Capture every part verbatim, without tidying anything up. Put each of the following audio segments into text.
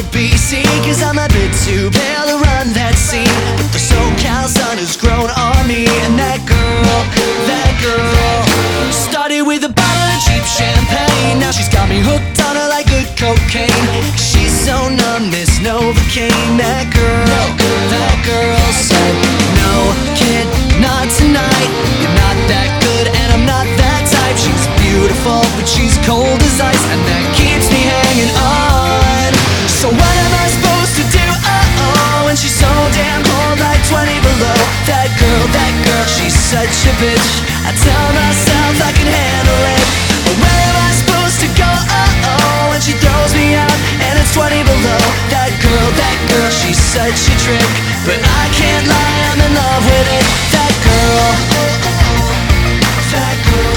B C, cause I'm a bit too pale to run that scene. But the SoCal sun has grown on me. And that girl, that girl started with a bottle of cheap champagne. Now she's got me hooked on her like good cocaine. She's so numb, this Novocaine. That girl, that girl said, no kid, not tonight. You're not that good and I'm not that type. She's beautiful but she's cold as ice, and that keeps me hanging on. So what am I supposed to do? Oh-oh, when she's so damn cold, like twenty below. That girl, that girl, she's such a bitch. I tell myself I can handle it, but where am I supposed to go? Oh-oh, when she throws me out and it's twenty below. That girl, that girl, she's such a trick, but I can't lie, I'm in love with it. That girl, that girl,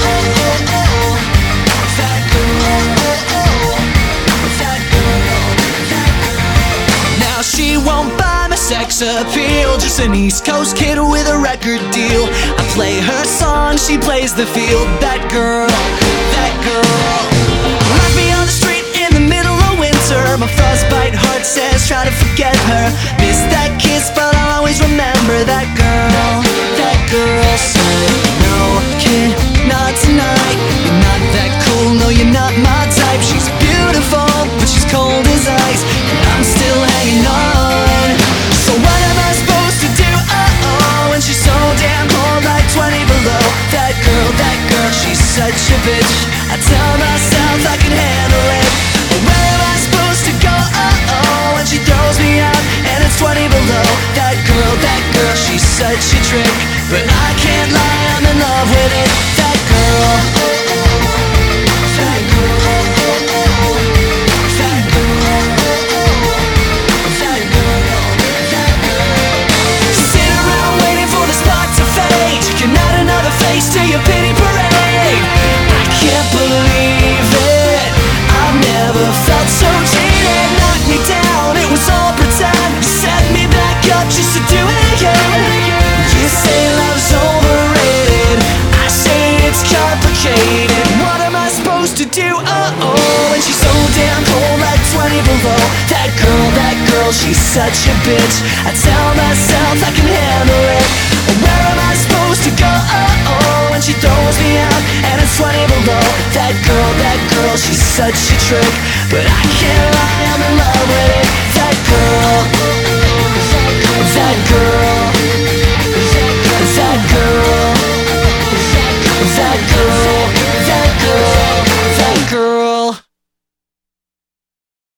that girl, that girl, that girl. Now she won't buy my sex appeal, just an East Coast kid with a record deal. I play her song, she plays the field. That girl, that girl, left me on the street in the middle of winter. My frostbite heart says try to forget her. Miss that kiss but I'll always remember. That girl, that girl said, no kid, not tonight. You're not that cool, no you're not my type. She's beautiful but she's cold as ice, and I'm still hanging on. So what am I supposed to do? Oh-oh, when she's so damn cold, like twenty below. That girl, that girl, she's such a bitch. I tell myself I can handle it, but where am I supposed to go? Oh-oh, when she throws me out and it's twenty below. That girl, that girl, she's such a trick, but I can't lie, I'm in love with it. That girl, that girl, that girl, that girl, that girl. Sit around waiting for the spark to fade, checking out another face to your pity parade. I can't believe it, I've never felt so jaded. Knocked me down, it was all pretend. You set me back up just to do it again. You say love's overrated, I say it's complicated. What am I supposed to do? Uh-oh, when she's so damn cold, like twenty below. That girl, that girl, she's such a bitch. I tell myself I can handle it, but where am I supposed to go? Uh-oh, when she throws me out and it's twenty below. That girl, that girl, she's such a trick, but I can't lie, I'm in love with it. That girl.